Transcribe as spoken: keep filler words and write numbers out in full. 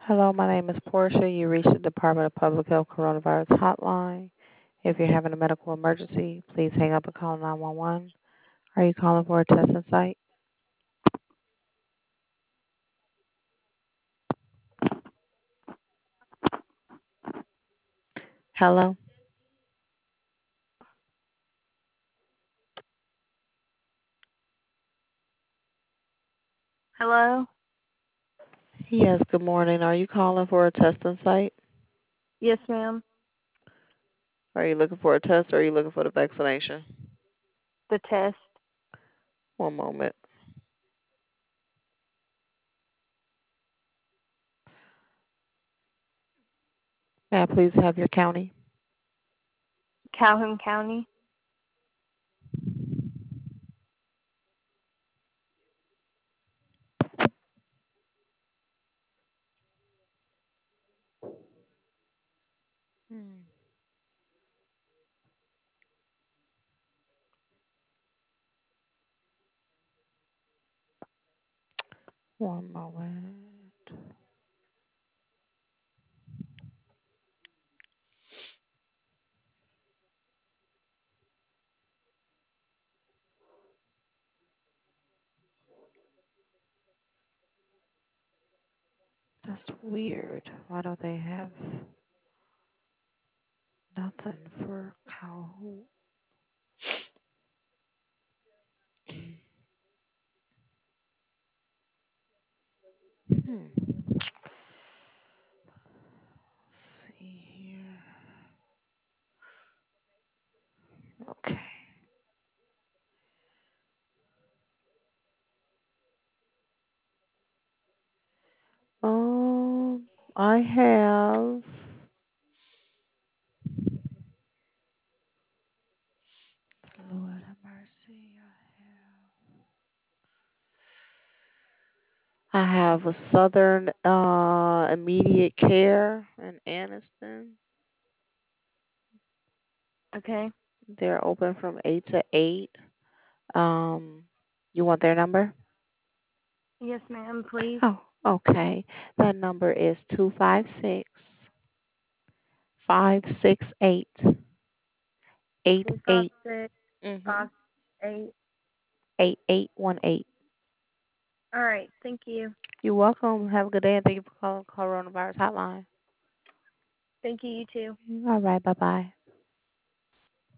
Hello, my name is Portia. You reached the Department of Public Health Coronavirus Hotline. If you're having a medical emergency, please hang up and call nine one one. Are you calling for a testing site? Hello? Hello? Yes, good morning. Are you calling for a testing site? Yes, ma'am. Are you looking for a test or are you looking for the vaccination? The test. One moment. May I please have your county? Calhoun County. Hmm. One moment. That's weird. Why don't they have nothing for Calhoun? Hmm. Let's see here. Okay. Um, I have. Lord have mercy. I have a Southern uh Immediate Care in Anniston. Okay. They're open from eight to eight. Um, you want their number? Yes, ma'am, please. Oh, okay. That number is two five six five six eight eight Two five eight. six Mhm. five eight. Eight eight one eight. All right. Thank you. You're welcome. Have a good day and thank you for calling Coronavirus Hotline. Thank you, you too. All right. Bye bye.